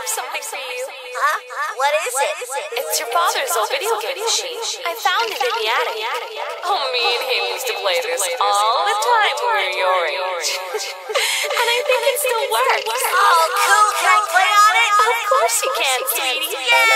something for you. Huh? What is it? It's your father's old video game machine. I found it in the attic. Oh, me and him used to play this all the time when we were your age. And I think it still works. Oh, cool. Can I play on it? Of course you can, sweetie. Yeah!